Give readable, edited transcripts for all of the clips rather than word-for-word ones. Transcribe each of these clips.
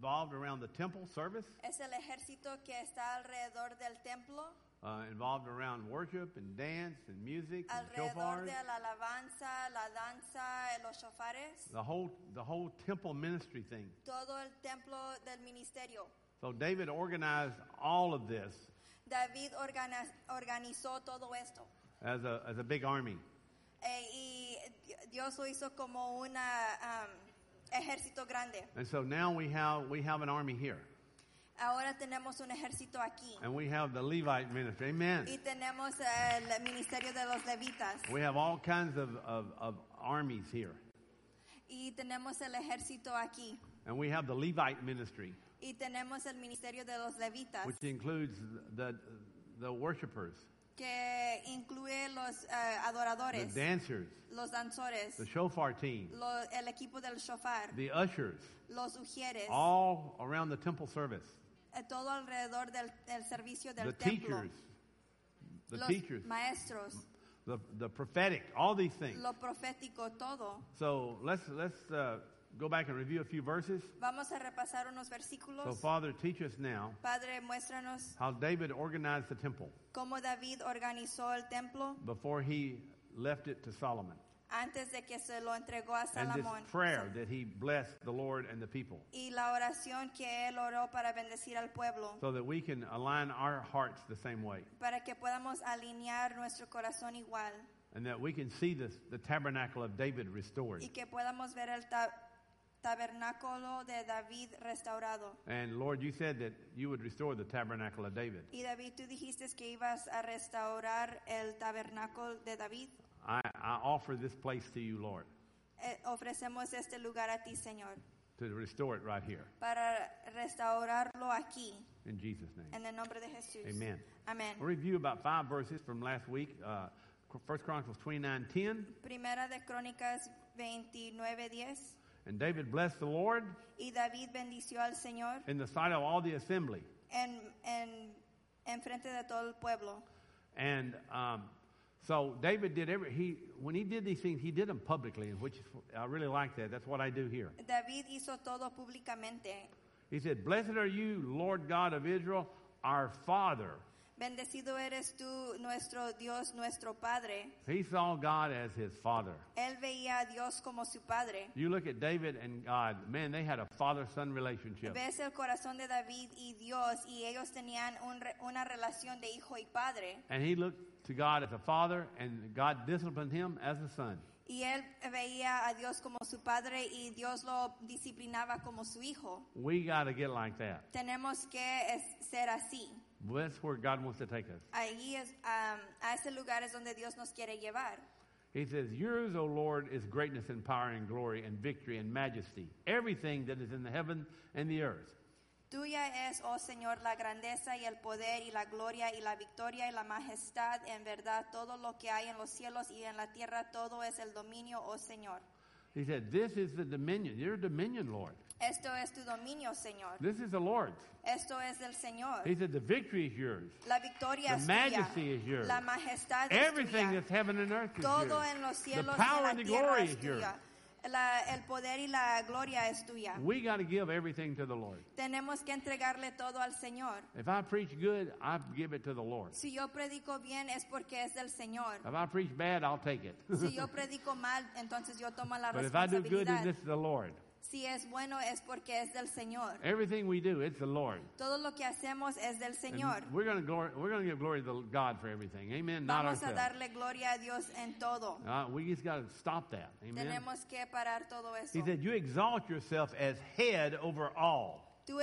involved around the temple service, Es el ejército que está alrededor del templo, involved around worship and dance and music and alrededor shofars. de la alabanza, la danza, los shofares, The whole temple ministry thing. todo el templo del ministerio. So David organized all of this David organizó todo esto. as a big army. Y Dios lo hizo como un ejército grande. And so now we have an army here. Ahora tenemos un ejército aquí. And we have the Levite ministry. Amen. Y tenemos el ministerio de los levitas. We have all kinds of armies here. Y tenemos el ejército aquí. And we have the Levite ministry, Y tenemos el ministerio de los levitas, which includes the worshipers, que incluye los the adoradores, dancers, los danzores, the shofar team, el equipo del shofar, the ushers, los ujieres, all around the temple service. Todo alrededor del servicio del The templo. teachers, the Los teachers, maestros, the prophetic, all these things. lo profético, todo. So let's go back and review a few verses. Vamos a repasar unos versículos. So Father, teach us now Padre, muéstranos how David organized the temple cómo David organizó el templo before he left it to Solomon. antes de que se lo entregó a And this Salomón. prayer that he blessed the Lord and the people, Y la oración que él oró para bendecir al pueblo, so that we can align our hearts the same way, para que podamos alinear nuestro corazón igual and that we can see the tabernacle of David restored. y que podamos ver el tabernáculo de David restaurado. And Lord, you said that you would restore the tabernacle of David. Y David, tú dijiste que ibas a restaurar el tabernáculo de David. I offer this place to you, Lord, Ofrecemos este lugar a ti, Señor, to restore it right here. para restaurarlo aquí, In Jesus' name. en el nombre de Jesús. Amen. Amén. We'll review about 5 verses from last week. 1 Chronicles 29:10. Primera de Crónicas 29:10. And David blessed the Lord Y David bendició al Señor in the sight of all the assembly. en frente de todo el pueblo. And so David did when he did these things, he did them publicly, which I really like that. That's what I do here. David hizo todo públicamente. He said, "Blessed are you, Lord God of Israel, our Father." Bendecido eres tú, nuestro Dios, nuestro Padre. He saw God as his father. Él veía a Dios como su Padre. You look at David and God, man, they had a father-son relationship. Ves el corazón de David y Dios, y ellos tenían una relación de hijo y padre. And he looked to God as a father, and God disciplined him as a son. Y él veía a Dios como su Padre y Dios lo disciplinaba como su hijo. We got to get like that. Tenemos que ser así. That's where God wants to take us. Ahí a ese lugar es donde Dios nos quiere llevar. He says, "Yours, O Lord, is greatness and power and glory and victory and majesty. Everything that is in the heaven and the earth." Tuya es, oh Señor, la grandeza y el poder y la gloria y la victoria y la majestad. En verdad, todo lo que hay en los cielos y en la tierra, todo es el dominio, oh Señor. He said, "This is the dominion. Your dominion, Lord. Esto es tu dominio, Señor. This is the Lord's." Esto es del Señor. He said, "The victory is yours. La victoria The es majesty tuya. is yours. La majestad es Everything tuya. that's heaven and earth is Todo yours. en los The cielos y power en and la the tierra glory es is yours." tuya. El poder y la gloria es tuya. We got to give everything to the Lord. Tenemos que entregarle todo al Señor. If I preach good, I give it to the Lord. Si yo predico bien es porque es del Señor. If I preach bad, I'll take it. Si yo predico mal, entonces yo tomo la But if I do good, then responsabilidad. this is the Lord. Si es bueno es porque es del Señor. Everything we do, it's the Lord. Todo lo que hacemos es del And Señor. we're going to give glory to God for everything. Amen. Not Vamos a ourselves. darle gloria a Dios en todo. We just got to stop that. Amen. Tenemos que parar todo eso. He said, "You exalt yourself as head over all." Tú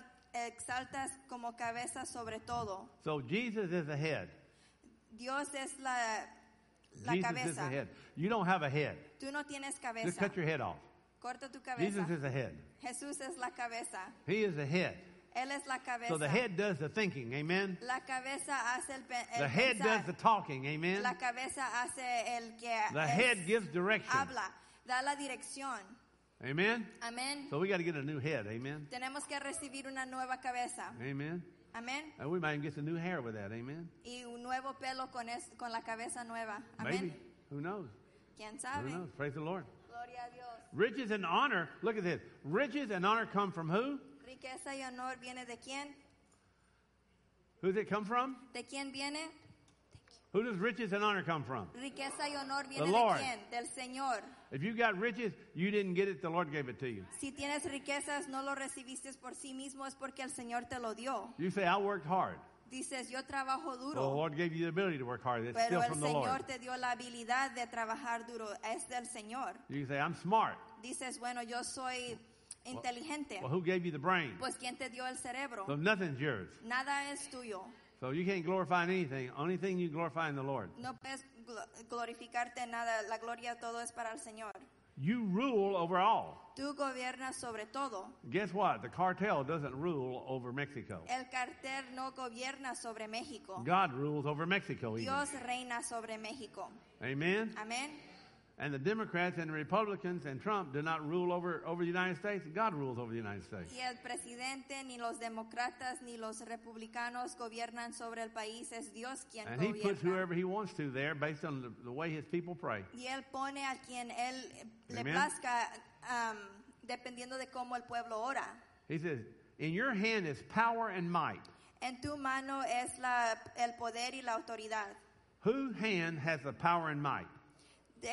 exaltas como cabeza sobre todo. So Jesus is the head. Dios es la Jesus is the cabeza. head. You don't have a head. Tú no tienes Just cabeza. cut your head off. Corta tu Jesus cabeza. is the head. Jesús es la cabeza. He is the head. Él es la cabeza. So the head does the thinking. Amen. La cabeza hace el The head pensar. does the talking. Amen. La cabeza hace el que The head gives direction. habla, da la dirección. Amen. Amén. So we got to get a new head. Amen. Tenemos que recibir una nueva cabeza. Amen. Amén. And we might even get some new hair with that. Amen. Y un nuevo pelo con la cabeza nueva. Amén. Maybe. Who knows? ¿Quién Who sabe? knows? Praise the Lord. Gloria a Dios. Riches and honor. Look at this. Riches and honor come from who? Riqueza y honor viene de quién? Who does it come from? ¿De quién viene? Who does riches and honor come from? Riqueza y honor viene The de Lord. quién? Del Señor. If you got riches, you didn't get it, the Lord gave it to you. Si tienes riquezas, no lo recibiste por sí mismo, es porque el Señor te lo dio. You say, I worked hard. Dices, yo trabajo Well, the duro, Lord gave you the ability to work hard. It's pero still el from the Señor Lord. te dio la habilidad de trabajar duro. Es del Señor. You say, I'm smart. Dices, bueno, yo soy inteligente. Well, who gave you the brain? Pues ¿quién te dio el cerebro? So nothing's yours. Nada es tuyo. So you can't glorify anything. Only thing you glorify in the Lord. No puedes glorificarte en nada. La gloria todo es para el Señor. You rule over all. Tú gobiernas sobre todo. Guess what? The cartel doesn't rule over Mexico. El cartel no gobierna sobre México. God rules over Mexico even. Dios reina sobre México. Amen? Amén. And the Democrats and the Republicans and Trump do not rule over the United States. God rules over the United States. Y el presidente, ni los demócratas, ni los republicanos gobiernan sobre el país. Es Dios quien And he puts gobierna. whoever he wants to there based on the way his people pray. Y él pone a quien él le Amen. plazca, dependiendo de cómo el pueblo ora. He says, in your hand is power and might. En tu mano es el poder y la autoridad. Whose hand has the power and might? ¿De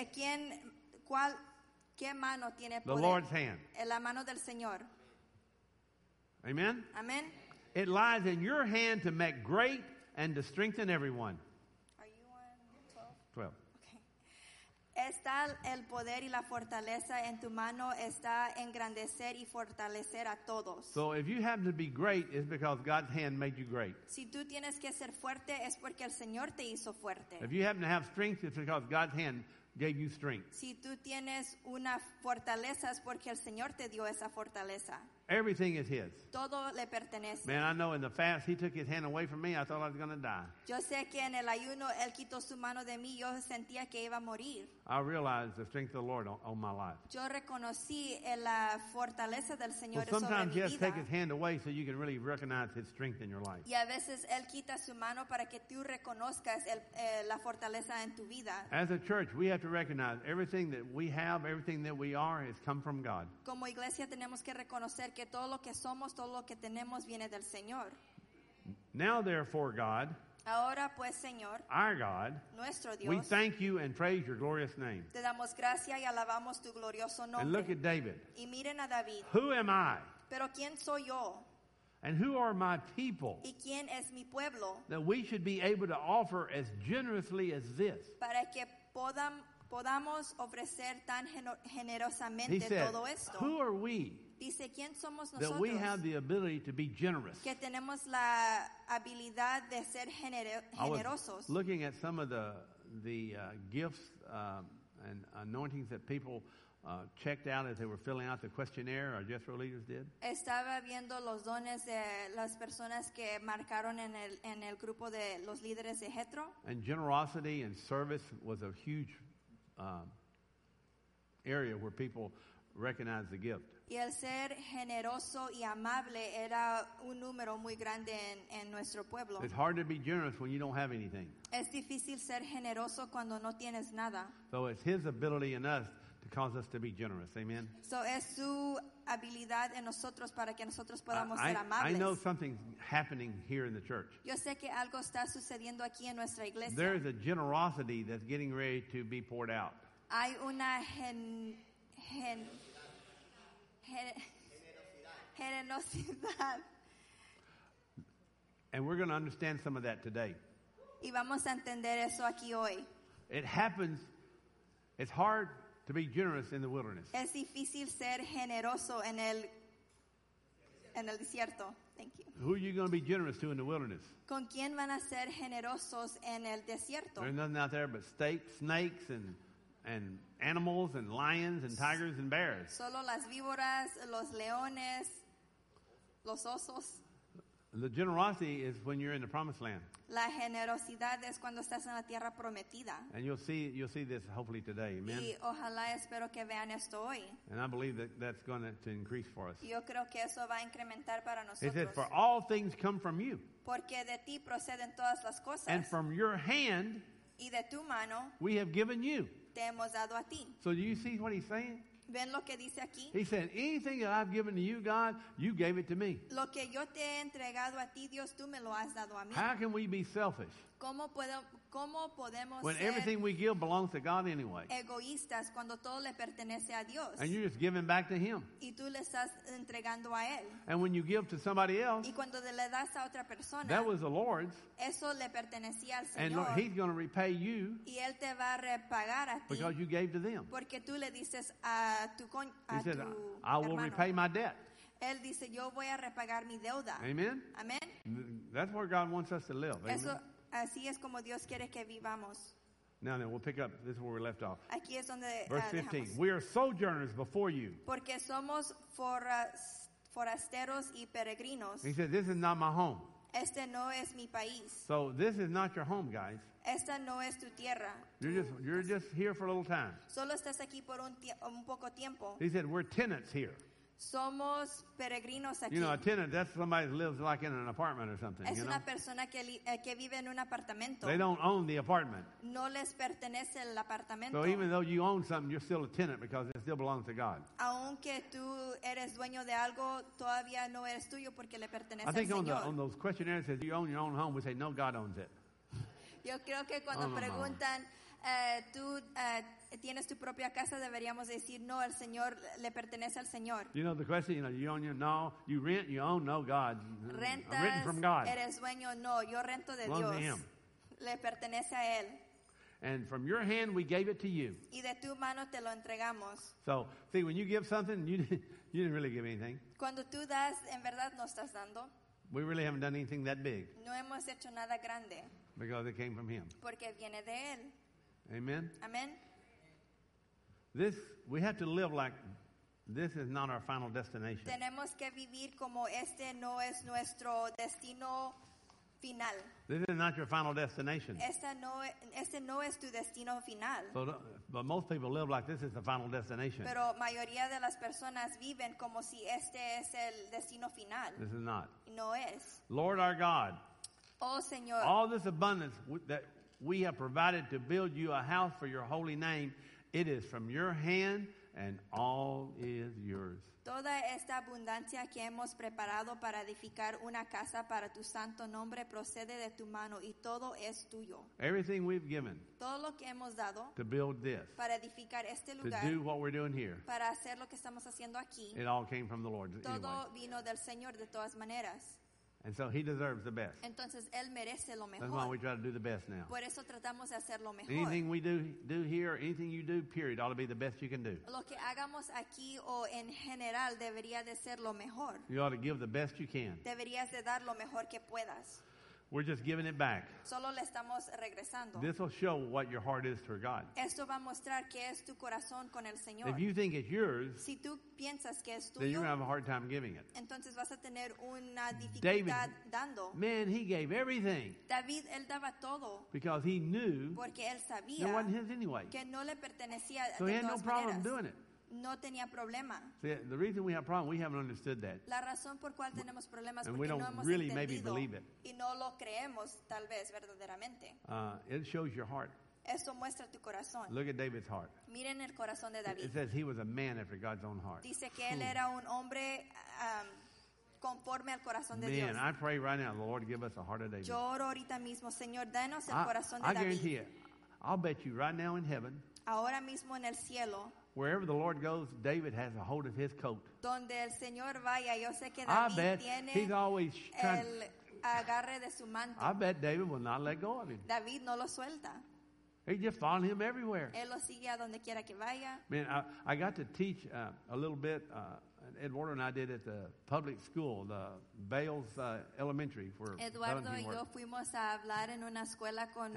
qué mano tiene The poder? Lord's hand. En la mano del Señor. Amen? Amén. It lies in your hand to make great and to strengthen everyone. Are you on 12? 12. Okay. Está el poder y la fortaleza en tu mano, está engrandecer y fortalecer a todos. So if you happen to be great, it's because God's hand made you great. Si tú tienes que ser fuerte, es porque el Señor te hizo fuerte. If you happen to have strength, it's because God's hand gave you strength. Si tú tienes una fortaleza, es porque el Señor te dio esa fortaleza. Everything is His. Todo le pertenece. Man, I know in the fast, He took His hand away from me. I thought I was going to die. Yo sé que en el ayuno Él quitó su mano de mí, yo sentía que iba a morir. I realized the strength of the Lord on my life. Yo reconocí la fortaleza del Well, Señor sobre sometimes mi He has to vida. take His hand away so you can really recognize His strength in your life. Y a veces Él quita su mano para que tú reconozcas la fortaleza en tu vida. As a church, we have to recognize everything that we have, everything that we are, has come from God. Como iglesia tenemos que reconocer que todo lo que somos, todo lo que tenemos viene del Señor. Now, therefore, God, Ahora pues, Señor, our God, nuestro we Dios, thank you and praise your glorious name. te damos gracia y alabamos tu glorioso And look nombre. at David. Y miren a David. Who am I? Pero ¿quién soy yo? And who are my people ¿Y quién es mi pueblo? that we should be able to offer as generously as this? Para que podamos ofrecer tan He generosamente said, todo esto. who are we Dice, ¿quién somos that we have nosotros? the ability to be generous? Que tenemos la habilidad de ser I was generosos. looking at some of the gifts and anointings that people checked out as they were filling out the questionnaire, our Jethro leaders did. Estaba viendo los dones de las personas que marcaron en el grupo de los líderes de Jethro. And generosity and service was a huge area where people recognized the gift. Y el ser generoso y amable era un número muy grande en nuestro pueblo. It's hard to be generous when you don't have anything. Es difícil ser generoso cuando no tienes nada. So it's His ability in us to cause us to be generous. Amen. So es su habilidad en nosotros para que nosotros podamos ser I know amables. something's happening here in the church. Yo sé que algo está sucediendo aquí en nuestra iglesia. There is a generosity that's getting ready to be poured out. Hay una generosidad. And we're going to understand some of that today. Y vamos a entender eso aquí hoy. It happens, it's hard to be generous in the wilderness. Es difícil ser generoso en el desierto. Thank you. Who are you going to be generous to in the wilderness? ¿Con quién van a ser generosos en el desierto? There's nothing out there but snakes and animals and lions and tigers and bears. Solo las víboras, los leones, los osos. The generosity is when you're in the promised land. La generosidad es cuando estás en la tierra prometida. And you'll see this hopefully today. Amen. Y ojalá espero que vean esto hoy. And I believe that that's going to increase for us. Y yo creo que eso va a incrementar para It says, nosotros. for all things come from you. Porque de ti proceden todas las cosas. And from your hand Y de tu mano we have given you. te hemos dado a ti. So do you see what he's saying? ¿Ven lo que dice aquí? He said, anything that I've given to you, God, you gave it to me. Lo que yo te he entregado a ti, Dios, tú me lo has dado a mí. How can we be selfish ¿Cómo podemos when ser everything we give belongs to God anyway? egoístas cuando todo le pertenece a Dios? And you're just giving back to Him. Y tú le estás entregando a Él. And when you give to somebody else, Y cuando le das a otra persona, that was the Lord's. eso le pertenecía al And Señor. He's going to repay you Y Él te va a repagar a ti because you gave to them. porque tú le dices a tu, He said, tu I will hermano. repay my debt. Él dice, yo voy a repagar mi deuda. Amen? Amén. That's where God wants us to live. Amen? Eso, así es como Dios quiere que vivamos. Now then, we'll pick up. This is where we left off. Aquí es donde Verse 15. dejamos. We are sojourners before you. Porque somos forasteros y peregrinos. He said, this is not my home. Este no es mi país. So this is not your home, guys. Esta no es tu tierra. You're just here for a little time. Solo estás aquí por un poco tiempo. He said, we're tenants here. Somos peregrinos aquí. You know, a tenant, that's somebody that lives like in an apartment or something, Es you know. una persona que vive en un apartamento. They don't own the apartment. No les pertenece el apartamento. So even though you own something, you're still a tenant because it still belongs to God. Aunque tú eres dueño de algo, todavía no eres tuyo porque le pertenece I al think on Señor. those questionnaires it says you own your own home. We say, no, God owns it. Yo creo que cuando No. preguntan, tú tienes tu propia casa, deberíamos decir, no, el Señor le pertenece al Señor. You know the question, you own your, no, you rent, you own, no, God. I'm renting Rentas, from God. eres dueño, no, yo rento de Belongs to Dios. Him. Le pertenece a Él. And from your hand we gave it to you. Y de tu mano te lo entregamos. So, see, when you give something, you didn't really give anything. Cuando tú das, en verdad no estás dando. We really haven't done anything that big No hemos hecho nada grande because it came from Him. porque viene de Él. Amen? Amén. We have to live like this is not our final destination. Tenemos que vivir como este no es nuestro destino final. This is not your final destination. Este no es tu destino final. But most people live like this is the final destination. Pero mayoría de las personas viven como si este es el destino final. This is not. Y no es. Lord our God, Oh Señor, all this abundance that we have provided to build you a house for your holy name, it is from your hand and all is yours. toda esta abundancia que hemos preparado para edificar una casa para tu santo nombre procede de tu mano y todo es tuyo. Everything we've given Todo lo que hemos dado to build this, para edificar este to lugar, do what we're doing here, para hacer lo que estamos haciendo aquí, it all came from the Lord anyway. todo vino del Señor de todas maneras. And so He deserves the best. Entonces Él merece lo That's why we mejor. try to do the best now. Por eso tratamos de hacer lo mejor. Anything we do here, anything you do, period, ought to be the best you can do. Lo que hagamos aquí o en general debería de ser lo mejor. You ought to give the best you can. Deberías de dar lo mejor que puedas. We're just giving it back. Solo le estamos regresando. This will show what your heart is for God. Esto va a mostrar que es tu corazón con el Señor. If you think it's yours, Si tú piensas que es then you're tuyo, going to have a hard time giving it. entonces vas a tener una David, dificultad dando. man, he gave everything David, él daba todo because he knew porque él it sabía wasn't his anyway. que no le pertenecía So he de had no todas problem maneras. doing it. No tenía problema. See, the reason we have a problem, we haven't understood that. La razón por cual tenemos problemas And porque we no don't hemos really maybe entendido believe it. y no lo creemos tal vez verdaderamente. It shows your heart. Esto muestra tu corazón. Look at David's heart. Miren el corazón de It David. says he was a man after God's own heart. Dice que él era un hombre conforme al corazón de Dios. Man, I pray right now, the Lord give us a heart of David. Yo oro ahorita mismo, Señor, danos el corazón de I guarantee David. you, I'll bet you right now in heaven, Ahora mismo en el cielo, wherever the Lord goes, David has a hold of his coat. donde el Señor vaya, yo sé que I David bet he's tiene always trying. el agarre de su manto. I bet David will not let go of him. David no lo suelta. He just following him everywhere. Él lo sigue a donde quiera que vaya. Man, I got to teach a little bit. Eduardo and I did at the public school, the Bales Elementary. For Eduardo Valentin y yo work. fuimos a hablar en una escuela con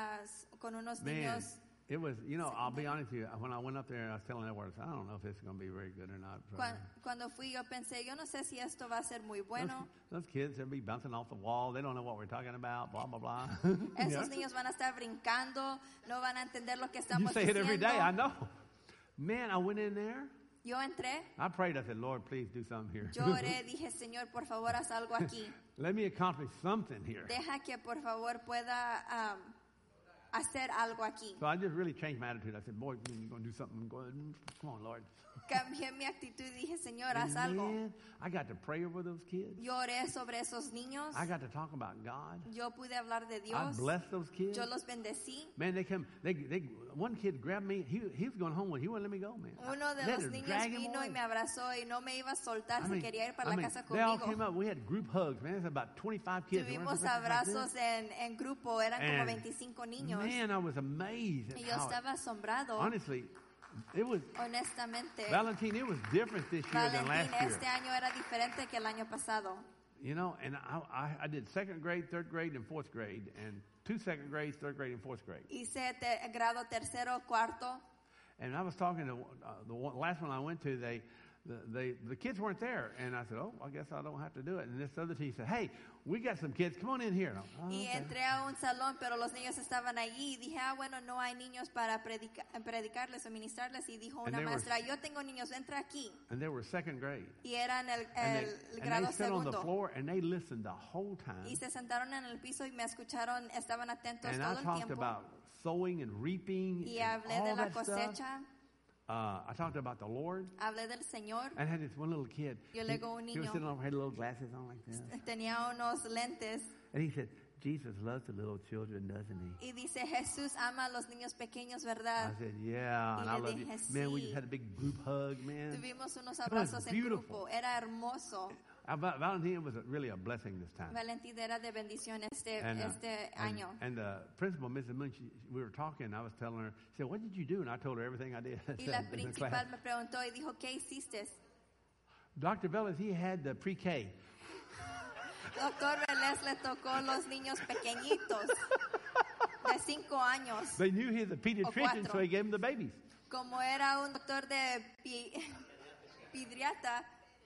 unos Man, niños. it was, you know, I'll be honest with you. When I went up there, I was telling Eduardo, I don't know if this is going to be very good or not. Cuando fui yo pensé, yo no sé si esto va a ser muy bueno. Those kids, they'll be bouncing off the wall. They don't know what we're talking about, blah, blah, blah. Esos niños van a estar brincando, no van a entender lo que You estamos say it every day, I diciendo. know. Man, I went in there. Yo entré, I prayed. I said, Lord, please do something here. yo oré, dije, Señor, por favor, haz algo aquí. Let me accomplish something here. Deja que por favor pueda hacer algo aquí. So I just really changed my attitude. I said, boy, you're going to do something. Come on, Lord. Cambié mi actitud y dije, Señor, haz And algo. man, I got to pray over those kids. Yo oré sobre esos niños. I got to talk about God. Yo pude hablar de I Dios. blessed those kids. Yo los bendecí. Man, one kid grabbed me. He was going home. He wouldn't let me go, man. Uno de They had los to niños drag him vino y away. me abrazó y no me iba a soltar. Se quería ir para la casa they all conmigo. came up. We had group hugs, man. There's about 25 kids. Tuvimos abrazos en grupo. Eran como 25 niños. Man, I was amazed at Y yo how, estaba asombrado. honestly, it was, Honestamente, Valentine, it was different this year than last Valentín, year. este año era diferente que el año pasado. You know, and I did second grade, third grade, and fourth grade, and 2 second grades, third grade, and fourth grade. Hice grado tercero, cuarto. And I was talking to last one I went to, the kids weren't there. And I said, oh, I guess I don't have to do it. And this other teacher said, hey, we got some kids. Come on in here. Oh, Y okay. entré a un salón, pero los niños estaban allí. Y dije, bueno, no hay niños para predicarles o ministrarles. Y dijo una maestra, yo tengo niños, entra aquí. And they were second grade. Y eran el And grado they sat on the segundo. floor and they listened the whole time. Y se sentaron en el piso y me escucharon, estaban atentos And todo I el talked tiempo. about sowing and reaping Y and hablé de all la that stuff. cosecha, I talked about the Lord. hablé del Señor. I had this one little kid. Yo le digo a un He was niño. sitting over, had little glasses on like this. Tenía unos lentes. And he said, Jesus loves the little children, doesn't he? Y dice, Jesús ama a los niños pequeños, I ¿verdad? said, yeah, Y and I le love you. dije, Man, we sí. just had a big group hug, man. Tuvimos unos was abrazos en beautiful. grupo. Era hermoso. Valentine was really a blessing this time. Valentín era de bendición este año. And the principal, Mrs. Moon, we were talking. I was telling her, she said, what did you do? And I told her everything I did. Y la in the principal class. me preguntó y dijo, ¿qué hiciste? Dr. Velez, he had the pre-K. Doctor Vélez le tocó los niños pequeñitos de 5 años. They knew he was a pediatrician, cuatro. so he gave him the babies. Como era un doctor de pediatra.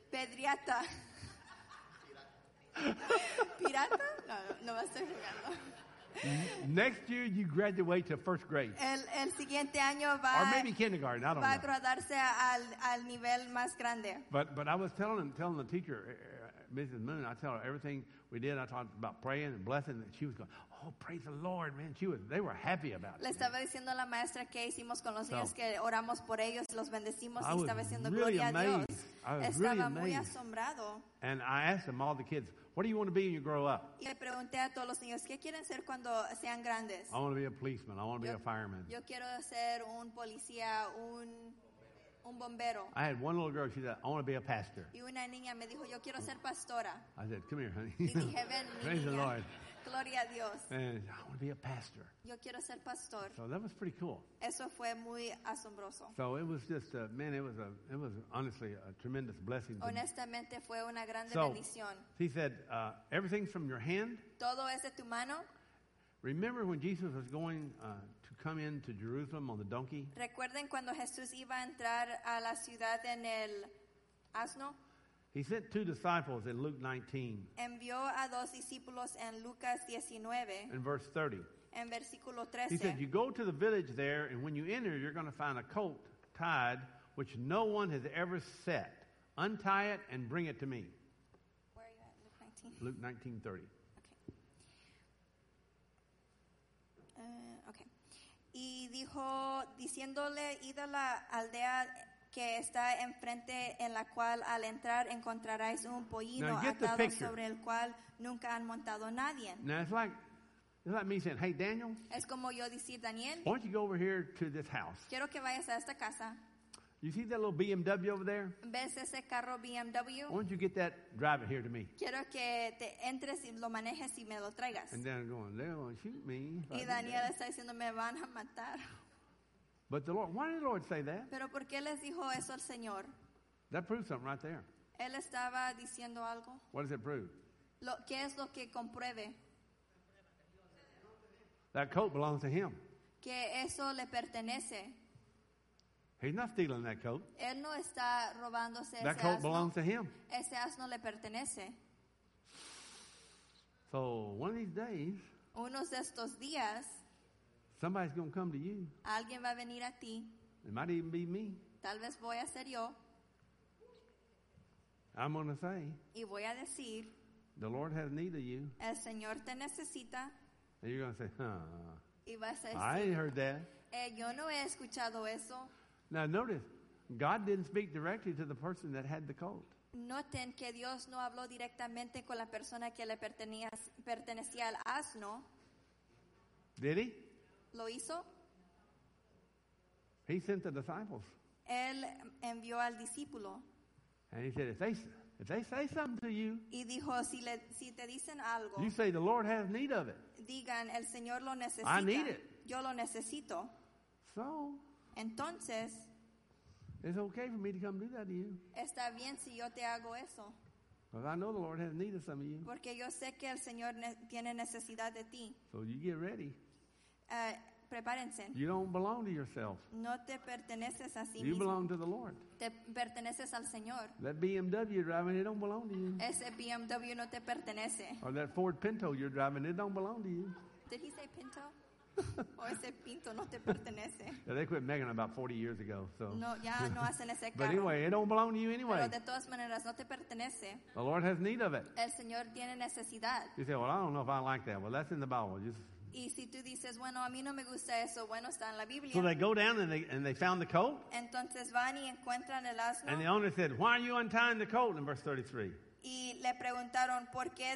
¿Pirata? No me estoy jugando. Next year, you graduate to first grade. El siguiente año Or maybe kindergarten, I don't va a know. graduarse al nivel más grande. But I was telling the teacher, Mrs. Moon, I tell her everything we did. I talked about praying and blessing. And she was going, oh, praise the Lord, man. They were happy about it. Le estaba diciendo a la maestra que hicimos con los niños, So, que oramos por ellos, los bendecimos I y was estaba diciendo really gloria a Dios. amazed. I was Estaba really muy amazed. asombrado. And I asked them, all the kids, what do you want to be when you grow up? Y le pregunté a todos los niños, ¿qué quieren ser cuando sean grandes? I want to be a policeman. I want to be a fireman. Yo quiero ser un policía, un bombero. I had one little girl, she said, I want to be a pastor. Y una niña me dijo, yo quiero ser pastora. I said, come here, honey. Y dije, ven, mi Praise the niña. Lord. Gloria a Dios. And I want to be a pastor. Yo quiero ser pastor. So that was pretty cool. Eso fue muy asombroso. So it was just, man, it was honestly a tremendous blessing. Honestamente fue una grande So bendición. he said, everything's from your hand. Todo es de tu mano. Remember when Jesus was going to come into Jerusalem on the donkey? Recuerden cuando Jesús iba a entrar a la ciudad en el asno. He sent 2 disciples in Luke 19 Envió a 2 discípulos en Lucas 19, and verse 30. en versículo He said, 13. you go to the village there, and when you enter, you're going to find a colt tied, which no one has ever set. Untie it and bring it to me. Where are you at? Luke 19. Luke 19:30. Okay. Y dijo, diciéndole, id a la aldea que está enfrente, en la cual al entrar encontraréis un pollino Now, get the atado picture. sobre el cual nunca han montado nadie. Now, it's like me saying, hey, Daniel, Es como yo decir, Daniel, why don't you go over here to this house? quiero que vayas a esta casa. You see that little BMW over there? ¿Ves ese carro BMW? Why don't you get that, drive it here to me? Quiero que te entres y lo manejes y me lo traigas. And then going, they're going to shoot me. if I Y do Daniel that. está diciendo, me van a matar. But the Lord, why did the Lord say that? Pero ¿por qué les dijo eso al Señor? That proves something right there. Él estaba diciendo algo. What does it prove? ¿Qué es lo que compruebe? That coat belongs to him. Que eso le pertenece. He's not stealing that coat. Él no está robándose That ese coat asno. belongs to him. Ese asno le pertenece. So one of these days, Unos de estos días, somebody's going to come to you. alguien va a venir a ti. It might even be me. Tal vez voy a ser yo. I'm going to say, Y voy a decir, the Lord has need of you. el Señor te necesita. And you're going to say, Y vas a I ain't decir, heard that. yo no he escuchado eso. Now notice, God didn't speak directly to the person that had the colt. Noten que Dios no habló directamente con la persona que le pertenecía al asno. Did he? ¿Lo hizo? He sent the disciples. Él envió al discípulo And he said, if they say something to you, y dijo, si te dicen algo, you say the Lord has need of it. digan, el Señor lo necesita. I need it. Yo lo necesito. So, Entonces, it's okay for me to come do that to you. está bien si yo te hago eso. Because I know the Lord has need of some of you. Porque yo sé que el Señor tiene necesidad de ti. So you get ready. Prepárense. You don't belong to yourself. No te perteneces a sí You mismo. belong to the Lord. Te perteneces al Señor. That BMW you're driving, it don't belong to you. Ese BMW no te pertenece. Or that Ford Pinto you're driving, it don't belong to you. Did he say Pinto? O ese Pinto no te pertenece. Yeah, they quit making them about 40 years ago. So, No, ya no hacen ese but carro. anyway, it don't belong to you anyway. Pero de todas maneras no te pertenece. The Lord has need of it. El Señor tiene necesidad. You say, well, I don't know if I like that. Well, that's in the Bible. Y si tú dices, bueno, a mí no me gusta eso, bueno, está en la Biblia. So they go down and they found the colt. Entonces van y encuentran el asno. And the owner said, why are you untying the colt? In verse 33. Y le preguntaron, ¿por qué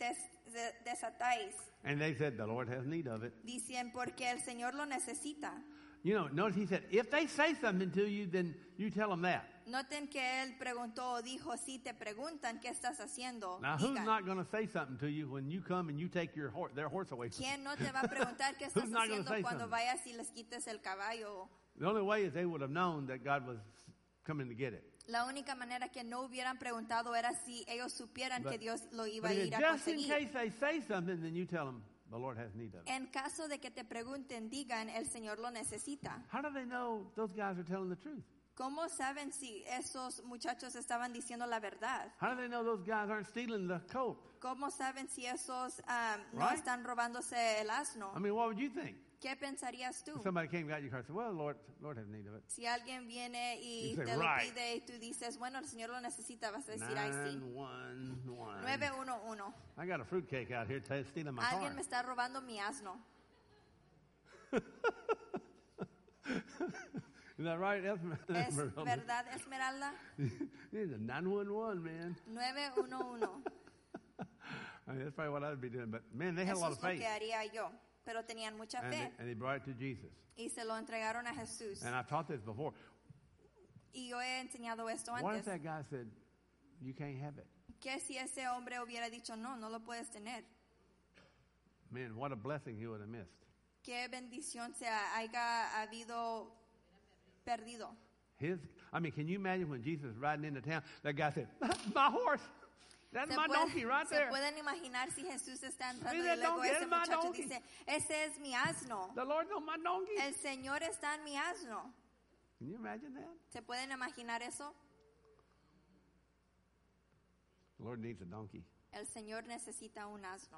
desatáis? And they said, the Lord has need of it. Dicen, porque el Señor lo necesita. You know, notice he said, if they say something to you, then you tell them that. Noten que él preguntó o dijo, si te preguntan qué estás haciendo, Now, who's digan. not going to say something to you when you come and you take their horse away from you? ¿Quién no te va a preguntar qué estás Who's not gonna haciendo say cuando something? vayas y les quites el caballo? The only way is they would have known that God was coming to get it. La única manera que no hubieran preguntado era si ellos supieran But- que Dios lo iba But a if ir a just in conseguir. case they say something, then you tell them the Lord has need of it. En caso de que te pregunten, digan, el Señor lo necesita. How do they know those guys are telling the truth? ¿Cómo saben si esos muchachos estaban diciendo la verdad? How do they know those guys aren't stealing the colt? ¿Cómo saben si esos no Right? están robándose el asno? I mean, what would you think? ¿Qué pensarías tú? If somebody came and got your car and said, well, the Lord has need of it. Si alguien viene y You say, te lo "Right." pide y tú dices, bueno, el Señor lo necesita, vas a decir, ay, sí. 911. 911. I got a fruitcake out here stealing my car. Alguien me está robando mi asno. Is that right? ¿Es verdad, Esmeralda? It's a 911, man. 911. I mean, that's probably what I'd be doing. But, man, they had a Eso lot es of lo faith. que haría yo. Pero tenían mucha And fe they brought it to Jesus. y se lo entregaron a Jesús. And I've taught this before. Y yo he enseñado esto What if antes. that guy said, you can't have it? ¿Qué si ese hombre hubiera dicho, no, no lo puedes tener? Man, what a blessing he would have missed. ¿Qué bendición se haya habido perdido? I mean, can you imagine when Jesus was riding into town, that guy said, my horse. That's my donkey right se there. pueden imaginar si Jesús está entrando See y that luego donkey? ese That's my muchacho donkey. dice, ese es mi asno. The Lord's on my donkey. El Señor está en mi asno. Can you imagine that? ¿Se pueden imaginar eso? The Lord needs a donkey. El Señor necesita un asno.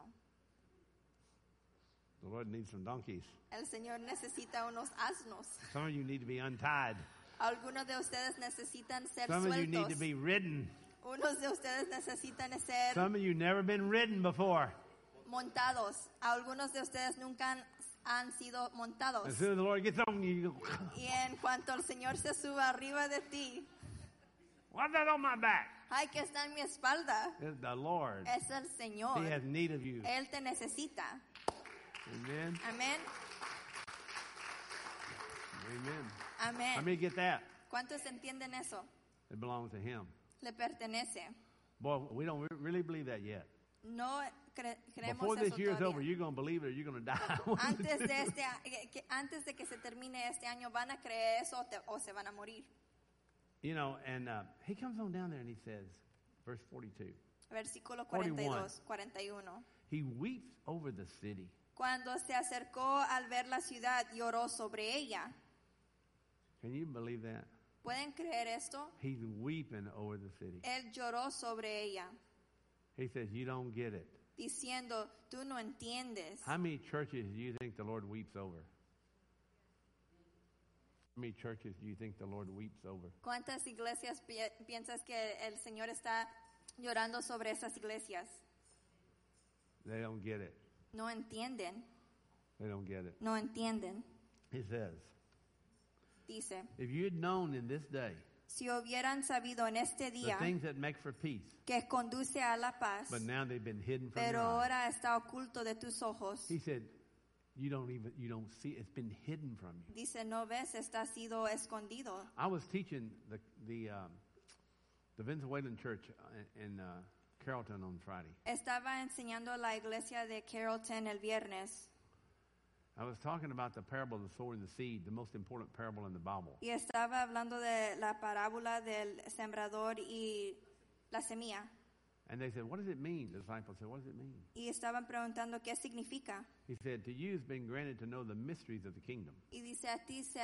The Lord needs some donkeys. El Señor necesita unos asnos. Some of you need to be untied. Algunos de ustedes necesitan ser Some of you need to sueltos. be ridden. Unos de ustedes necesitan ser Some of you never been ridden before. montados. Algunos de ustedes nunca han sido montados. As soon as the Lord gets on you, you go, Y en cuanto el Señor se suba arriba de ti, what's that on my back? ay, que está en mi espalda. It's the Lord. Es el Señor. He has need of you. Él te necesita. Amen. Amén. Amen. Amén. Let me get that. ¿Cuántos entienden eso? It belongs to Him. Le pertenece. Boy, we don't really believe that yet. No creemos Before this eso year's over, todavía. you're going to believe it or you're going to die. Antes de que se termine este año, van a creer eso o se van a morir. You know, and he comes on down there and he says, verse 42, Versículo 41. 41. he weeps over the city. Cuando se acercó al ver la ciudad, lloró sobre ella. Can you believe that? ¿Pueden creer esto? He's weeping over the city. Él lloró sobre ella, He says, you don't get it. diciendo, tú no entiendes. How many churches do you think the Lord weeps over? How many churches do you think the Lord weeps over? ¿Cuántas iglesias piensas que el Señor está llorando sobre esas iglesias? They don't get it. No entienden. They don't get it. No entienden. He says, Dice, if you had known in this day si hubieran sabido en este the día things that make for peace, que conduce a la paz, but now they've been hidden from pero your eyes. ahora está oculto de tus ojos. He said, you don't see, it's been hidden from you. Dice, no ves, está sido escondido. I was teaching the Venezuelan church in Carrollton on Friday. Estaba enseñando a la iglesia de Carrollton el viernes I was talking about the parable of the sower and the seed, the most important parable in the Bible. y estaba hablando de la parábola del sembrador y la semilla. And they said, what does it mean? The disciples said, what does it mean? Y estaban preguntando qué significa. He said, to you has been granted to know the mysteries of the kingdom. Y dice, a ti se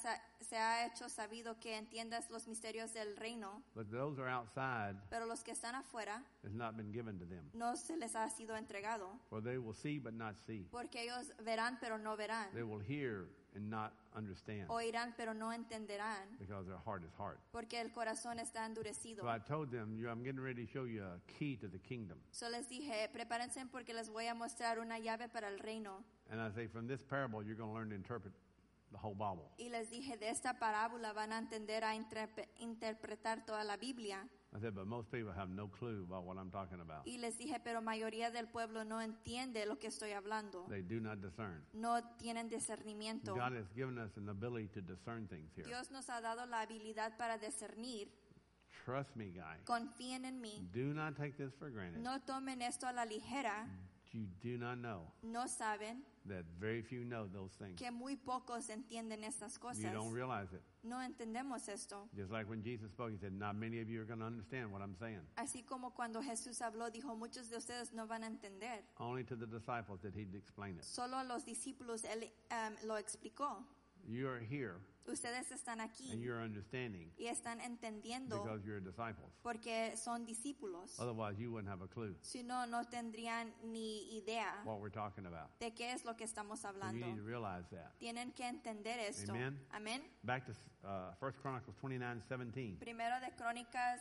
ha hecho sabido que entiendas los misterios del reino, But those are outside pero los que están afuera has not been given to them. no se les ha sido entregado, For they will see but not see. porque ellos verán pero no verán, They will hear and not understand oirán pero no entenderán, because their heart is hard. porque el corazón está endurecido. So I told them, I'm getting ready to show you a key to the kingdom. So les dije, prepárense porque les voy a mostrar una llave para el reino. And I say, from this parable, you're going to learn to interpret the whole Bible. Y les dije, de esta parábola van a entender a interpretar toda la Biblia. I said, but most people have no clue about what I'm talking about. Y les dije, pero mayoría del pueblo no entiende lo que estoy hablando. They do not discern. No tienen discernimiento. God has given us an ability to discern things here. Dios nos ha dado la habilidad para discernir. Trust me, guy. Confíen en mí. Do not take this for granted. No tomen esto a la ligera. You do not know No saben that very few know those things. que muy pocos entienden estas cosas. You don't realize it. No entendemos esto. Just like when Jesus spoke, he said, not many of you are going to understand what I'm saying. Así como cuando Jesús habló, dijo, muchos de ustedes no van a entender. Only to the disciples did he explain it. Solo a los discípulos él lo explicó. You are here Ustedes están and aquí you're understanding y están entendiendo because you're disciples. porque son discípulos. Otherwise, you wouldn't have a clue Si no, no tendrían ni idea what we're talking about. de qué es lo que estamos So you hablando. need to realize that. Tienen que entender esto. Amen. Amén. Back to 1 Chronicles 29:17. Primero de Crónicas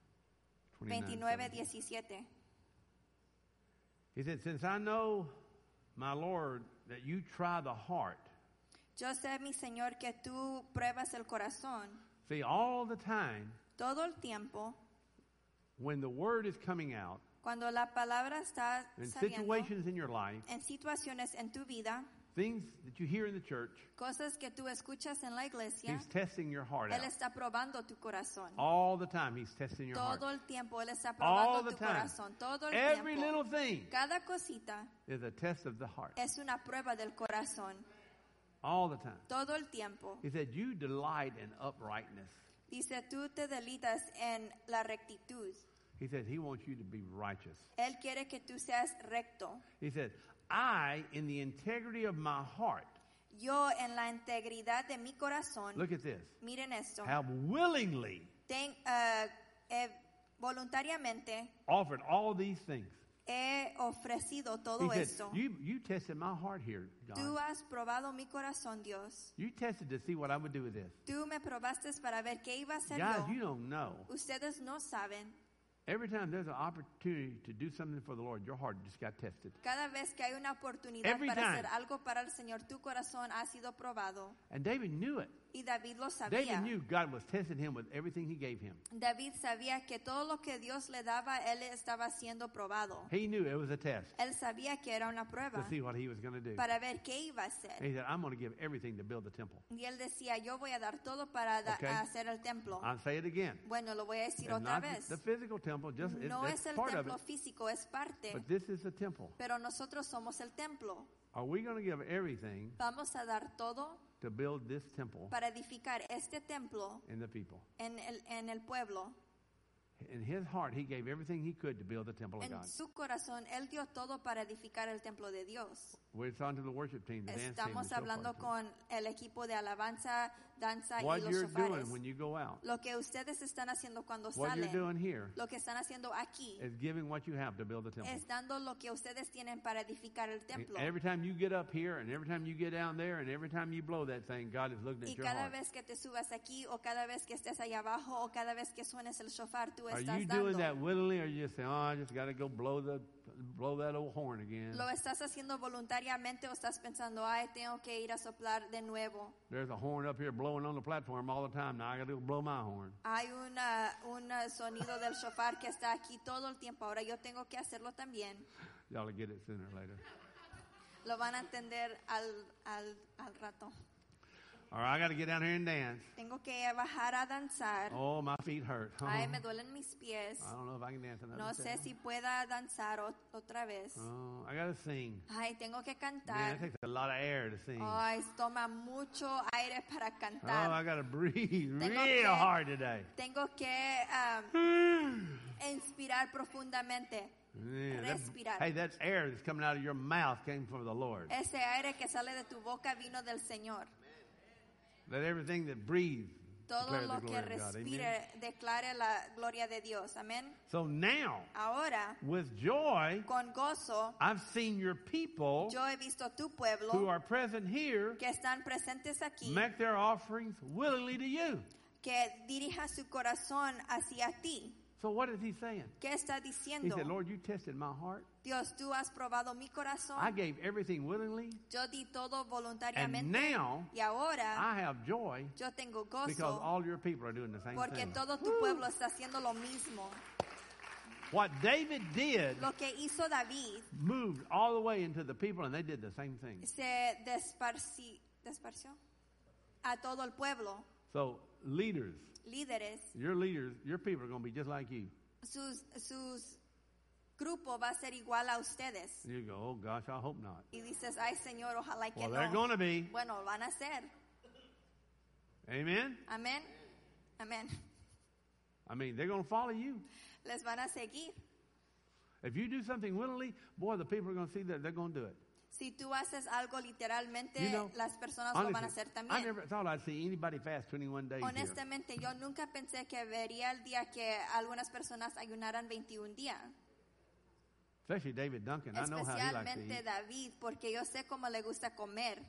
29:17. He said, since I know, my Lord, that you try the heart. Yo sé, mi Señor, que tú pruebas el corazón See, all the time, todo el tiempo. when the word is coming out, Cuando la palabra está in saliendo, situations in your life, en situaciones en tu vida, things that you hear in the church, cosas que tú escuchas en la iglesia, he's testing your heart Él out. está probando tu corazón. All the time, he's testing your heart. Todo el tiempo Él está All probando the tu time. corazón. Todo el Every tiempo. little thing Cada cosita is a test of the heart. es una prueba del corazón. All the time. Todo el tiempo. He said, you delight in uprightness. Dice, tú te delitas en la rectitud. He said, he wants you to be righteous. Él quiere que tú seas recto. He said, I, in the integrity of my heart, Yo en la integridad de mi corazón, look at this, miren esto, have willingly voluntariamente offered all these things. he ofrecido He todo said, esto. you tested my heart here, Tú God. has probado mi corazón, Dios. You tested to see what I would do with this. Tú me probaste para ver qué iba a hacer Guys, yo. you don't know. Ustedes no saben. Every time there's an opportunity to do something for the Lord, your heart just got tested. Cada vez que hay una oportunidad Every para time. hacer algo para el Señor, tu corazón ha sido probado. And David knew it. Y David lo David sabía. knew God was testing him with everything he gave him. David sabía que todo lo que Dios le daba, él estaba siendo probado. He knew it was a test Él sabía que era una to prueba see what he was going to do. para ver qué iba a And hacer. he said, I'm going to give everything to build the temple. Y él decía, yo voy a dar todo para Okay. hacer el templo. I'll say it again. Bueno, lo voy a decir It's otra not vez. the physical temple, just No that's es el part of templo it. físico, es parte. But this is the temple. Pero nosotros somos el templo. Are we going to give everything Vamos a dar todo to build this temple para edificar este templo in the people? en el pueblo. In his heart, he gave everything he could to build the temple of En God. su corazón, él dio todo para edificar el templo de Dios. We're talking to the worship team, the dance team, Estamos the shofar hablando team. con el equipo de alabanza, danza y What los you're shofares. doing when you go out, Lo que ustedes están haciendo cuando what you're salen, doing here lo que están haciendo aquí, is giving what you have to build the temple. es dando lo que ustedes tienen para edificar el And templo. every time you get up here, and every time you get down there, and every time you blow that thing, God is looking Y at your cada heart. vez que te subas aquí, o cada vez que estés allá abajo, o cada vez que suenes el shofar, tú Are estás you doing dando. that willingly, or you just say, "Oh, I just got to go blow the blow that old horn again. ¿Lo estás haciendo voluntariamente o estás pensando, ay, tengo que ir a soplar de nuevo? There's a horn up here blowing on the platform all the time. Now I got to blow my horn. Hay un sonido del shofar que está aquí todo el tiempo. Ahora yo tengo que hacerlo también. Y'all will get it sooner or later. Lo van a entender al rato. All right, I got to get down here and dance. Tengo que bajar a danzar. Oh, my feet hurt. Ay, me duelen mis pies. I don't know if I can dance another No sé time. si pueda danzar otra vez. Oh, I got to sing. Ay, tengo que Man, cantar. it takes a lot of air to sing. Ay, toma mucho aire para Oh, cantar. I got to breathe Tengo real que- hard today. Tengo que inspirar profundamente. Yeah, Respirar. hey, that air that's coming out of your mouth came from the Lord. Ese aire que sale de tu boca vino del Señor. Let everything that breathes Todo declare the lo que glory of God. Amen. respire declare la gloria de Dios. Amén. So now, Ahora, with joy, con gozo, I've seen your people yo he visto tu who pueblo are present here que están presentes aquí, make their offerings willingly to you. que dirija su corazón hacia ti. So what is he saying? ¿Qué está He diciendo? said, Lord, you tested my heart. Dios, tú has probado mi I corazón. gave everything willingly. Yo di todo And voluntariamente. now Y ahora I have joy yo tengo because gozo all your people are doing the same porque thing. todo tu pueblo está haciendo lo mismo. What David did Lo que hizo David moved all the way into the people, and they did the same thing. se desparció a todo el pueblo. So leaders, Líderes, your people are going to be just like you. sus grupo va a ser igual a ustedes. And you go, oh gosh, I hope not. Y dices, ay Señor, ojalá que Well, they're no. going to be. Bueno, van a ser. Amen? Amén. Amén. I mean, they're going to follow you. Les van a seguir. If you do something willingly, boy, the people are going to see that they're going to do it. Si tú haces algo literalmente, You know, las personas lo van a hacer I también. never thought I'd see anybody fast 21 days here. Honestamente, yo nunca pensé que vería el día que algunas personas ayunaran 21 días. Especially David Duncan. I know how he likes to Especialmente eat. David, porque yo sé cómo le gusta comer.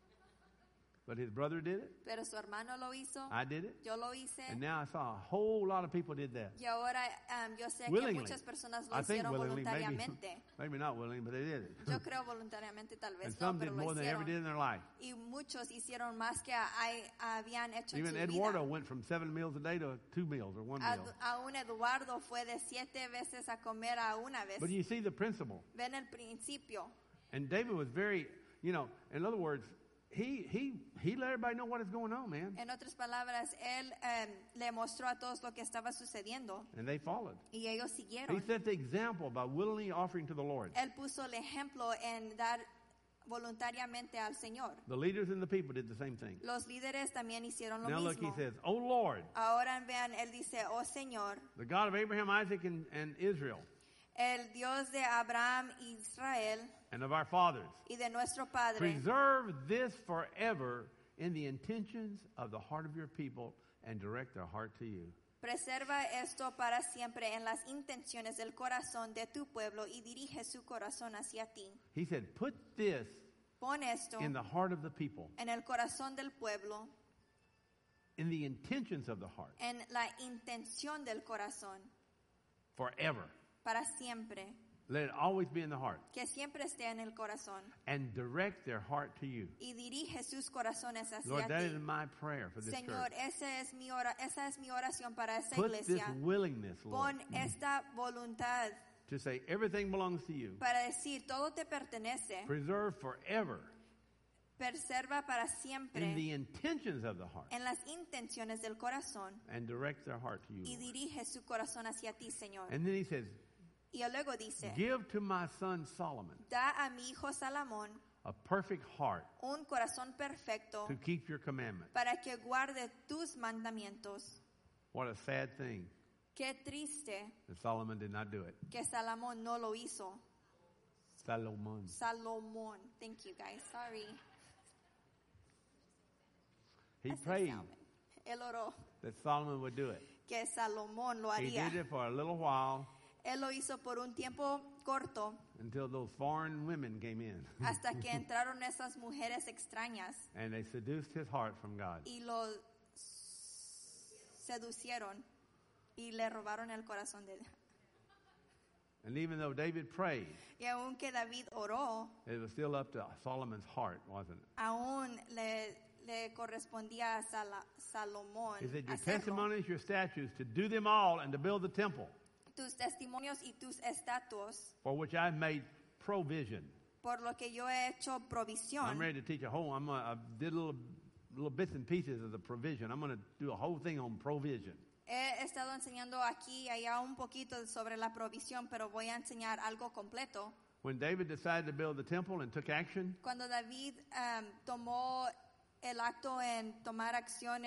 But his brother did it. Pero su hermano lo hizo, I did it. yo lo hice. And now I saw a whole lot of people did that. Y ahora yo sé que Willingly. muchas personas lo I think hicieron willingly, voluntariamente. maybe not willingly, but they did it. Yo creo voluntariamente tal And vez no, some pero did lo more than they ever did hicieron. in their life. Y muchos hicieron más que habían hecho en Even su Eduardo vida. went from 7 meals a day to 2 meals or 1 meal. Aún Eduardo fue de 7 veces a comer a una vez. But you see the principle. Ven el principio. And David was very, in other words, he let everybody know what is going on, man. En otras palabras, él le mostró a todos lo que estaba sucediendo And they followed. y ellos He siguieron. set the example by willingly offering to the Lord. Él puso el ejemplo en dar voluntariamente al Señor. The leaders and the people did the same thing. Los líderes también hicieron lo Now look, he mismo. says, "Oh Lord, Ahora vean, él dice, oh Señor, the God of Abraham, Isaac, and Israel, el Dios de Abraham, Israel and of our fathers, y de nuestro Padre, preserve this forever in the intentions of the heart of your people and direct their heart to you." preserva esto para siempre en las intenciones del corazón de tu pueblo y dirige su corazón hacia ti. He said, "Put this Pon esto in the heart of the people, en el corazón del pueblo, in the intentions of the heart, en la intención del corazón, forever. para siempre, Let it always be in the heart, que siempre esté en el corazón and direct their heart to you." y dirige sus corazones hacia Lord, that is ti. my prayer for this Señor, church. esa es mi oración para esta Put this iglesia. willingness, Lord, Pon esta voluntad to say everything belongs to you. para decir, todo te pertenece, Preserve forever preserva para in siempre the intentions of the heart, en las intenciones del corazón and direct their heart to you. y Lord. dirige su corazón hacia ti, Señor. And then he says, Y luego dice, "Give to my son Solomon da a mi hijo Salomón a perfect heart un corazón perfecto to keep your commandments." para que guarde tus mandamientos. What a sad thing Qué triste that Solomon did not do it. que Salomón no lo hizo. Solomon. Salomón. Thank you, guys. Sorry. He Ese prayed Salmon. Él oró that Solomon would do it. que Salomón lo He haría. did it for a little while Él lo hizo por un tiempo corto until those foreign women came in hasta que entraron esas mujeres extrañas and they seduced his heart from God. y lo seducieron y le robaron el corazón de And even though David prayed, Y aunque David oró, it was still up to Solomon's heart, wasn't it? aún le correspondía a Salomón He said, your hacerlo. testimonies, your statutes, to do them all and to build the temple, Tus testimonios y tus estatutos, for which I've made provision. por lo que yo he hecho provisión. I'm ready to teach I did little bits and pieces of the provision. I'm going to do a whole thing on provision. He estado enseñando aquí y allá un poquito sobre la provisión, pero voy a enseñar algo completo. When David decided to build the temple and took action, Cuando David tomó el acto en tomar acción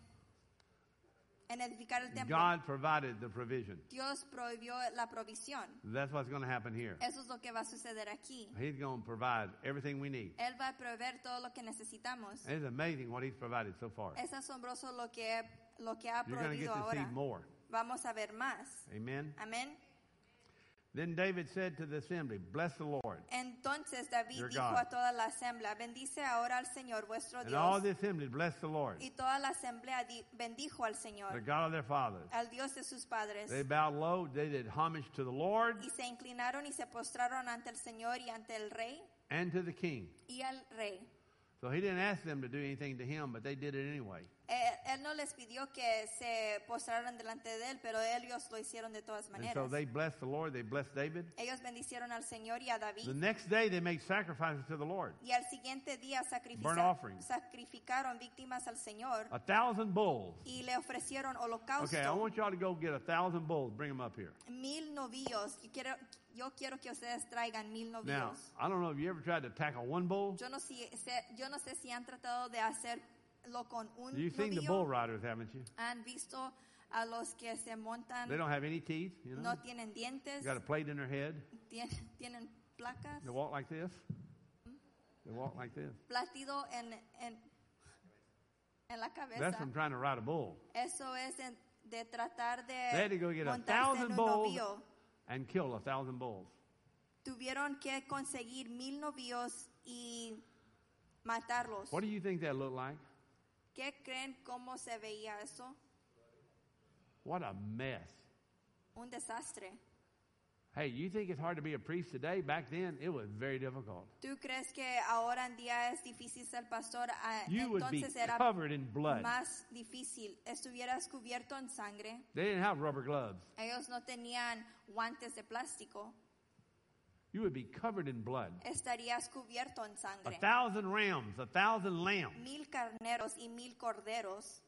en edificar el templo, God provided the provision. Dios prohibió la provisión. That's what's going to happen here. Eso es lo que va a suceder aquí. He's going to provide everything we need. Él va a proveer todo lo que necesitamos. It's amazing what he's provided so far. Es asombroso lo que ha You're going to get prohibido to see ahora. more. Vamos a ver más. Amen. Amén. Then David said to the assembly, bless the Lord. Entonces David Your dijo God. a toda la asamblea, bendice ahora al Señor vuestro And all Dios. the assembly blessed the Lord, Y toda la asamblea bendijo al the Señor, God of their fathers. al Dios de sus padres. They bowed low, they did homage to the Lord Y se inclinaron y se postraron ante el Señor y ante el rey and to the king. y al rey. So he didn't ask them to do anything to him, but they did it anyway. Él no les pidió que se postraran delante de él, pero ellos lo hicieron de todas And so maneras. they blessed the Lord, they blessed David. Ellos bendicieron al Señor y a The David. next day they made sacrifices to the Lord. Y al siguiente día Burnt offerings. sacrificaron víctimas al Señor 1,000 bulls. y le ofrecieron holocausto. Okay, I want y'all to go get 1,000 bulls, bring them up here. 1000 novillos. Yo quiero que ustedes traigan 1000 Now, novillos. I don't know if you ever tried to tackle one bull. Yo no sé si han tratado de hacerlo con un You've seen the bull novillo. riders, haven't you? Han visto a los que se montan, They don't have any teeth, you know. no tienen dientes, Got a plate in their head. tienen placas, They walk like this. They walk like this. platido en la That's cabeza. from trying to ride a bull. Eso es de tratar They had to de go get montarse 1,000 en un bulls novillo. and kill 1,000 bulls. Tuvieron que conseguir 1000 novillos y matarlos. What do you think that looked like? ¿Qué creen cómo se veía eso? What a mess. Un desastre. Hey, you think it's hard to be a priest today? Back then, it was very difficult. ¿Tú crees que ahora en día es difícil ser pastor? You would be Entonces era covered in blood. más difícil. Estuvieras cubierto en sangre. They didn't have rubber gloves. Ellos no tenían guantes de plástico. You would be covered in blood. Estarías cubierto en sangre. 1,000 rams, 1,000 lambs 1000 carneros y 1000 corderos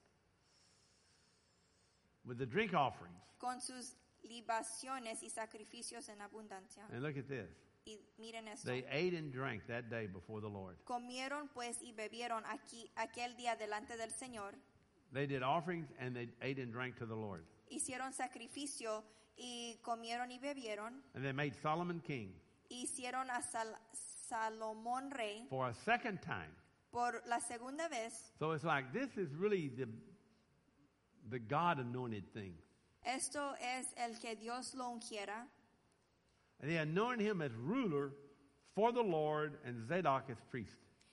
with the drink offerings. con sus libaciones y sacrificios en abundancia. And look at this. Y miren esto. They ate and drank that day before the Lord. Comieron pues y bebieron aquel día delante del Señor. They did offerings and they ate and drank to the Lord. Hicieron sacrificio y comieron y bebieron. And they made Solomon king Hicieron a Salomón rey for a second time. por la segunda vez. So it's like this is really the God anointed thing. Esto es el que Dios lo ungiera. And they anointed him as ruler for the Lord and Zadok as priest.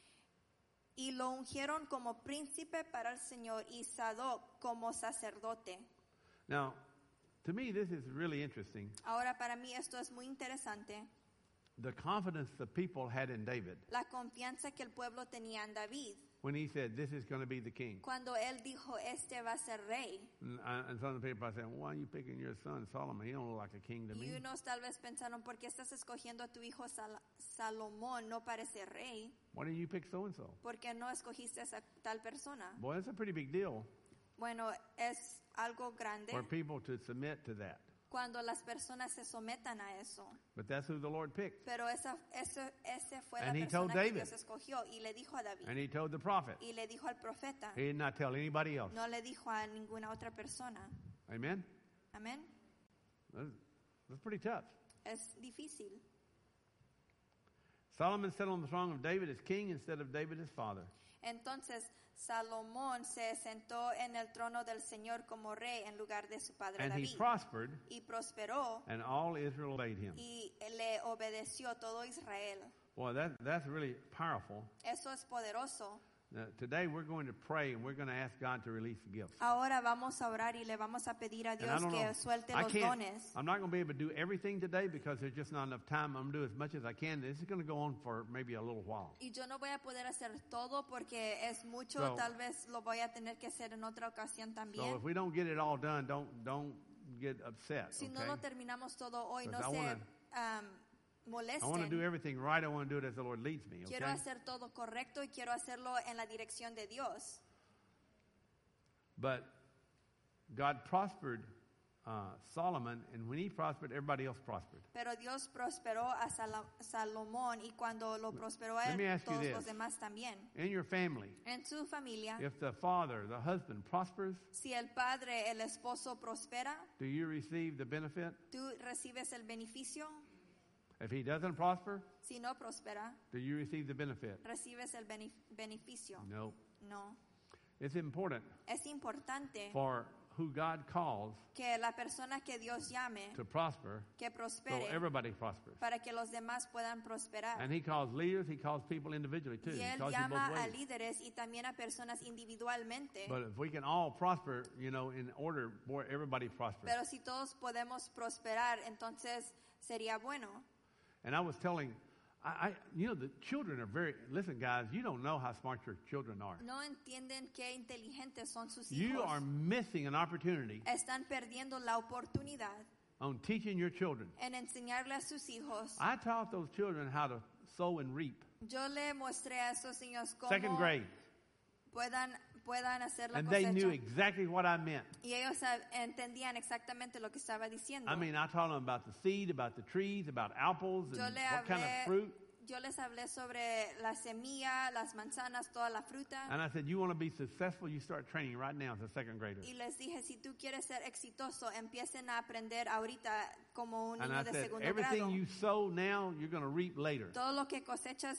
Y lo ungieron como príncipe para el Señor y Sadoc como sacerdote. Now, to me, this is really interesting. Ahora para mí esto es muy interesante. The confidence the people had in David La confianza que el pueblo tenía en David. when he said, this is going to be the king. Cuando él dijo, este va a ser rey. And some of the people are saying, why are you picking your son Solomon? He don't look like a king to Y me. unos tal vez pensaron, ¿por qué estás escogiendo a tu hijo Salomón? No parece rey. Why didn't you pick so-and-so? ¿Por qué no escogiste a esa tal persona? Boy, that's a pretty big deal Bueno, es algo grande for people to submit to that. cuando las personas se sometan a eso. But that's who the Lord picked. Pero ese fue la And he told persona que David. Dios escogió y le dijo a David. And he told the prophet. Y le dijo al profeta. He did not tell anybody else. No le dijo a ninguna otra persona. Amen? Amén. That's pretty tough. Es difícil. Solomon sat on the throne of David as king instead of David as father. Entonces Salomón se sentó en el trono del Señor como rey en lugar de su padre And he David. prospered, Y prosperó and all Israel obeyed him. y le obedeció todo Israel. Boy, that's really powerful. Eso es poderoso. Today we're going to pray and we're going to ask God to release the gifts. Ahora vamos a orar y le vamos a pedir a And I Dios don't que know, suelte I los can't, dones. I'm not going to be able to do everything today because there's just not enough time. I'm going to do as much as I can. This is going to go on for maybe a little while. Y yo no voy a poder hacer todo porque es mucho. So- Tal vez lo voy a tener que hacer en otra ocasión So también. if we don't get it all done, don't get upset. Si no Okay? lo terminamos todo hoy, no Because I se I want to do molesten. everything right. I want to do it as the Lord leads me. Quiero Okay? hacer todo correcto y quiero hacerlo en la dirección de Dios. But God prospered Solomon, and when he prospered, everybody else prospered. Pero Dios prosperó a Salomón y cuando lo prosperó a Let me él, ask you todos this. los demás también. In your family, En su familia, if the father, the husband prospers, si el padre, el esposo prospera, do you receive the benefit? tú recibes el beneficio. If he doesn't prosper, Si no prospera, do you receive the benefit? recibes el beneficio. No. No. It's important Es importante for who God calls que la persona que Dios llame, to prosper, que so prospere, everybody prospers. para que los demás puedan prosperar. And he calls leaders, he calls people individually too. Y He él calls you llama both a ways. líderes y también a personas individualmente. But if we can all prosper, in order, boy, everybody prospers. Pero si todos podemos prosperar, entonces sería bueno. And I was telling, the children are listen guys, you don't know how smart your children are. No entienden qué inteligentes son sus You hijos. are missing an opportunity Están perdiendo la oportunidad on teaching your children. en enseñarle a sus hijos. I taught those children how to sow and reap. Yo le mostré a esos niños cómo Second grade. puedan hacer la And they knew cosecha. exactly what I meant. Y ellos entendían exactamente lo que estaba diciendo. I mean, I taught them about the seed, about the trees, about apples, and Yo le what kind of hablé- fruit. Yo les hablé sobre la semilla, las manzanas, toda la fruta. And I said, you want to be successful, you start training right now as a second grader. Y les dije, si tú quieres ser exitoso, empiecen a aprender ahorita como un And niño I de said, segundo everything grado. you sow now, you're going to reap later. Todo lo que cosechas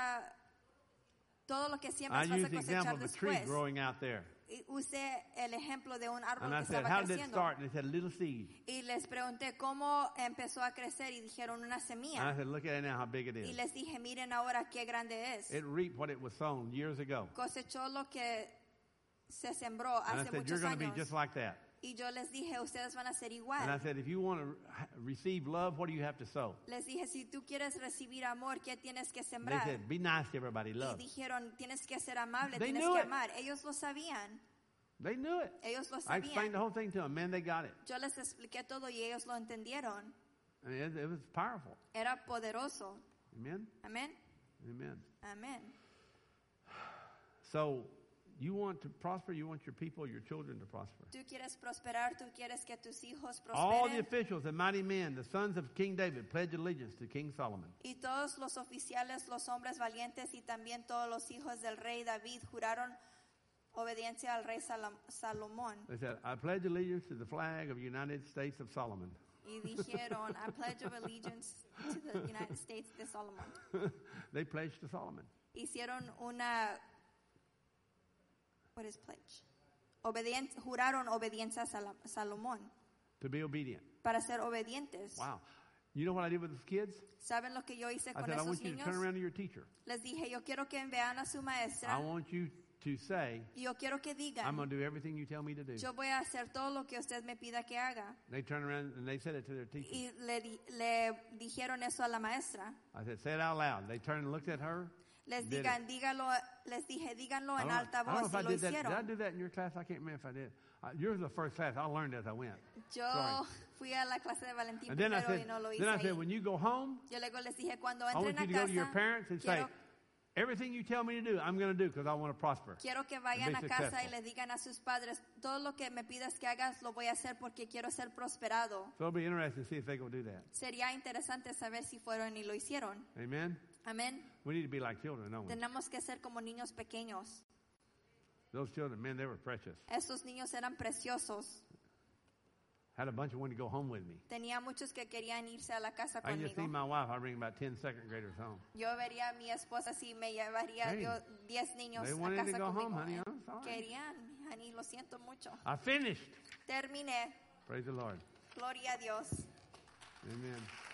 todo lo que I siembras vas a used the example cosechar of a tree después. growing out there. Y usé el ejemplo de un árbol And que I said, estaba how did it creciendo. start? And they said, a little seed. Y les pregunté cómo empezó a crecer y dijeron una And I semilla. said, look at it now, how big it Y is. les dije, miren ahora qué grande es. It reaped what it was sown years ago. Cosechó lo que se sembró And I hace said, you're muchos going to be años. just like that. Y yo les dije, ustedes van a ser And I igual. said, if you want to receive love, what do you have to sow? Les dije, si tú quieres recibir amor, ¿qué tienes que They sembrar? said, be nice to everybody, Y love. dijeron, tienes que ser amable, They tienes knew que it. amar. Ellos lo sabían. They knew it. Ellos lo I explained the sabían. whole thing to them. Man, they got it. Yo les expliqué todo y ellos lo entendieron. I mean, it was powerful. Era poderoso. Amen? Amén. Amen. Amén. So, you want to prosper, you want your people, your children to prosper. Tú quieres prosperar, tú quieres que tus hijos All the prosperen. officials and mighty men, the sons of King David, pledge allegiance to King Solomon. Y todos los oficiales, los hombres valientes y también todos los hijos del rey David juraron obediencia al rey Salomón. They said, I pledge allegiance to the flag of the United States of Solomon. Y dijeron, I pledge of allegiance to the United States de Solomon. They pledged to Solomon. Hicieron una, what is pledge? Juraron obediencia a Salomón To be obedient. para ser obedientes. Wow. You know what I did with those kids? ¿Saben lo que yo hice I con said, I esos want you to niños? turn around to your teacher. Les dije, yo quiero que vean a su maestra I want you to say, y yo quiero que I'm digan, going to do everything you tell me to do. yo voy a hacer todo lo que usted me pida que haga. They turned around and they said it to their teacher. Y le dijeron eso a la maestra. I said, say it out loud. They turned and looked at her. Les Did dije, díganlo I en don't- alta I don't know voz if y I lo did that. Did I hicieron. do that in your class? I can't remember if I did. Yours was the first class. I learned as I went. Yo Sorry. fui a la clase de Valentín And then I primero said, y no lo hice then I said, ahí. when you go home, Yo luego les dije, cuando I want entren you to a go to your casa, parents and say, quiero, everything you tell me to do, I'm going to do because I want to prosper. quiero que vayan be a casa y successful. le digan a sus padres, todo lo que me pidas que hagas lo voy a hacer porque quiero ser prosperado. So it'll be interesting to see if they can do that. Sería interesante saber si fueron y lo hicieron. Amen? Amén. We need to be like children, don't we? Tenemos que ser como niños pequeños. Those children, man, they were precious. Esos niños eran preciosos. Had a bunch of wanted to go home with me. Tenía muchos que querían irse a la casa I can just see conmigo. my wife. I bring about 10 second graders home. Yo vería a mi esposa si me llevaría Hey, 10 niños they a wanted to casa go conmigo. home, honey. I'm sorry. Querían, honey, lo siento mucho. I finished. Terminé. Praise the Lord. Gloria a Dios. Amen.